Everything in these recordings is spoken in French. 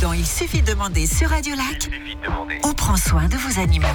Dans Il suffit de demander sur Radio Lac, on prend soin de vos animaux.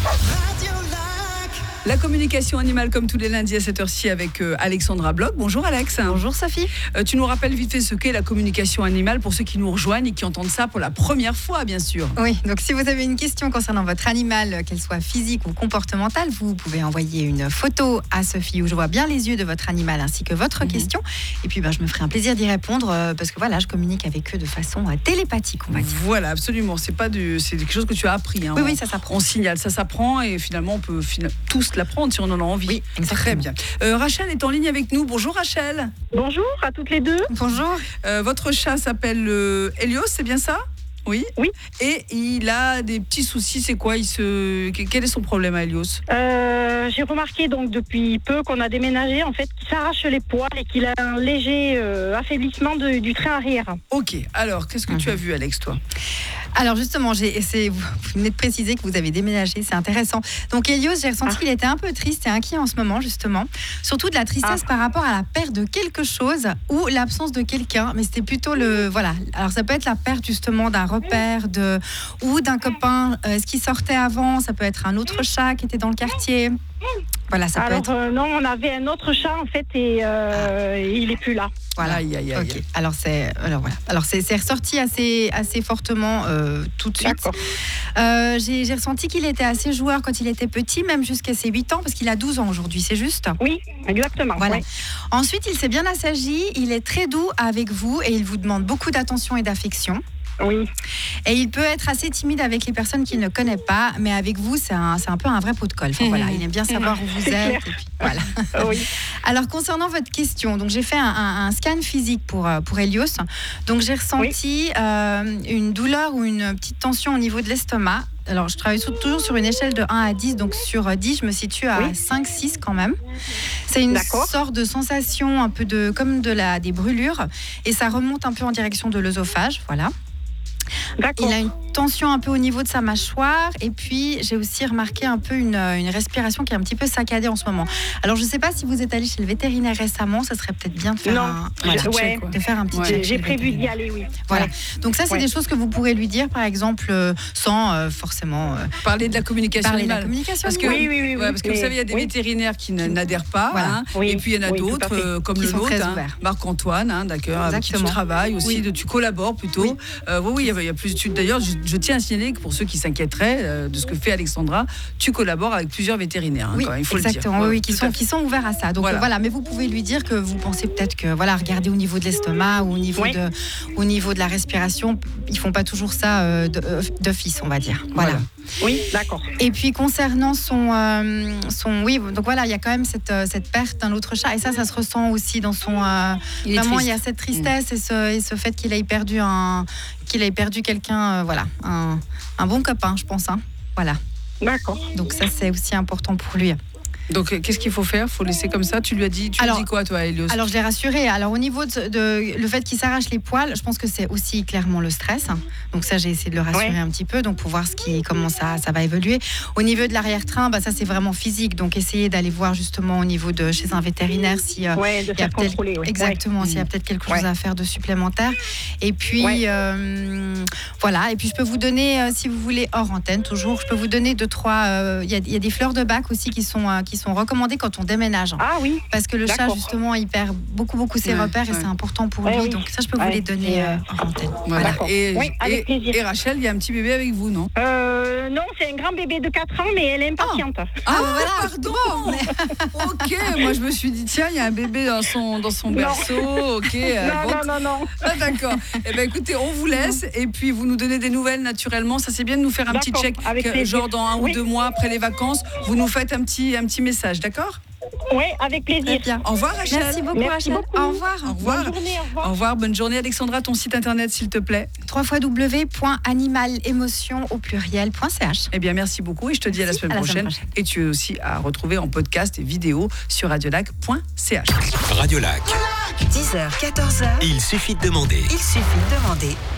La communication animale comme tous les lundis à cette heure-ci avec Alexandra Bloch. Bonjour Alex. Bonjour Sophie. Tu nous rappelles vite fait ce qu'est la communication animale pour ceux qui nous rejoignent et qui entendent ça pour la première fois, bien sûr. Oui, donc si vous avez une question concernant votre animal, qu'elle soit physique ou comportementale, vous pouvez envoyer une photo à Sophie où je vois bien les yeux de votre animal ainsi que votre question. Et puis je me ferai un plaisir d'y répondre parce que voilà, je communique avec eux de façon télépathique, on va dire. Voilà, absolument. C'est quelque chose que tu as appris. Hein. Oui, ça s'apprend. On signale, ça s'apprend et finalement on peut tous l'apprendre si on en a envie. Oui, exactement. Très bien. Rachel est en ligne avec nous. Bonjour Rachel. Bonjour à toutes les deux. Bonjour. Votre chat s'appelle Helios, c'est bien ça ? Oui. Oui. Et il a des petits soucis, c'est quoi ? Quel est son problème à Helios ? J'ai remarqué donc depuis peu qu'on a déménagé en fait qu'il s'arrache les poils et qu'il a un léger affaiblissement du train arrière. Ok, alors qu'est-ce que tu as vu Alex toi ? Alors justement, vous venez de préciser que vous avez déménagé, c'est intéressant. Donc Helios, j'ai ressenti qu'il était un peu triste et inquiet en ce moment justement. Surtout de la tristesse par rapport à la perte de quelque chose ou l'absence de quelqu'un. Mais c'était plutôt voilà. Alors ça peut être la perte justement d'un repère ou d'un copain. Ce qui sortait avant, ça peut être un autre chat qui était dans le quartier. Voilà, ça peut être... non, on avait un autre chat en fait et il est plus là. Voilà. Aïe. Okay. Alors c'est ressorti assez fortement tout de suite. J'ai ressenti qu'il était assez joueur quand il était petit, même jusqu'à ses 8 ans, parce qu'il a 12 ans aujourd'hui, c'est juste ? Oui, exactement. Voilà. Ouais. Ensuite, il s'est bien assagi, il est très doux avec vous et il vous demande beaucoup d'attention et d'affection. Oui. Et il peut être assez timide avec les personnes qu'il ne connaît pas, mais avec vous, c'est un peu un vrai pot de colle. Enfin, voilà, il aime bien savoir où vous êtes. Et puis, voilà. Oui. Alors, concernant votre question, donc j'ai fait un scan physique pour Helios. Donc, j'ai ressenti une douleur ou une petite tension au niveau de l'estomac. Alors, je travaille toujours sur une échelle de 1 à 10. Donc, sur 10, je me situe à 5-6 quand même. C'est une sorte de sensation un peu comme des brûlures. Et ça remonte un peu en direction de l'œsophage. Voilà. D'accord. Il a une tension un peu au niveau de sa mâchoire et puis j'ai aussi remarqué un peu une respiration qui est un petit peu saccadée en ce moment. Alors je ne sais pas si vous êtes allé chez le vétérinaire récemment, ça serait peut-être bien de faire un petit check. J'ai prévu d'y aller, oui. Voilà. Donc ça c'est des choses que vous pourrez lui dire par exemple sans forcément parler de la communication animale. Parce que oui, parce que vous savez il y a des vétérinaires qui n'adhèrent pas et puis il y en a d'autres comme le nôtre, Marc-Antoine, d'accord, avec qui tu travailles aussi, tu collabores plutôt. Oui, il y a plus d'études. D'ailleurs, je tiens à signaler que pour ceux qui s'inquiéteraient de ce que fait Alexandra, tu collabores avec plusieurs vétérinaires. Oui, il faut exactement. le dire. Qui sont ouverts à ça. Donc voilà, mais vous pouvez lui dire que vous pensez peut-être que regardez au niveau de l'estomac ou au niveau de la respiration, ils font pas toujours ça d'office, on va dire. Voilà. Oui, d'accord. Et puis concernant donc voilà, il y a quand même cette perte d'un autre chat et ça se ressent aussi dans son. Vraiment, il y a cette tristesse et ce fait qu'il ait perdu quelqu'un, un bon copain, je pense. Voilà. D'accord. Donc ça, c'est aussi important pour lui. Donc, qu'est-ce qu'il faut faire ? Il faut laisser comme ça ? Tu lui dis quoi, toi, Helios ? Alors, je l'ai rassuré. Alors, au niveau de le fait qu'il s'arrache les poils, je pense que c'est aussi clairement le stress. Donc, ça, j'ai essayé de le rassurer un petit peu, donc pour voir comment ça va évoluer. Au niveau de l'arrière-train, ça, c'est vraiment physique. Donc, essayez d'aller voir justement au niveau chez un vétérinaire s'il y a peut-être exactement, s'il y a peut-être quelque chose à faire de supplémentaire. Et puis, voilà. Et puis, je peux vous donner, si vous voulez, hors antenne, toujours, je peux vous donner 2-3. Il y a des fleurs de bac aussi qui sont recommandées quand on déménage. Ah oui. Parce que le chat, justement, il perd beaucoup ses repères et c'est important pour lui. Donc ça, je peux vous les donner en antenne. Voilà. Avec plaisir. Et Rachel, il y a un petit bébé avec vous, non ? Non, c'est un grand bébé de 4 ans, mais elle est impatiente. Voilà. Pardon. Ok, moi je me suis dit, tiens, il y a un bébé dans son berceau. Ok. Non. Ah, d'accord. Écoutez, on vous laisse et puis vous nous donnez des nouvelles naturellement. Ça, c'est bien de nous faire un petit check, genre dans 1 ou 2 mois après les vacances. Vous nous faites un petit message, d'accord ? Oui, avec plaisir. Bien. Au revoir, Rachel. Merci beaucoup, Rachel. Au revoir. Bonne journée, au revoir. Au revoir, bonne journée. Alexandra, ton site internet, s'il te plaît. www.animalemotion.ch. Eh bien, merci beaucoup et je te dis à la semaine prochaine. Et tu es aussi à retrouver en podcast et vidéo sur radiolac.ch. Radio Lac. 10h, 14h. Il suffit de demander.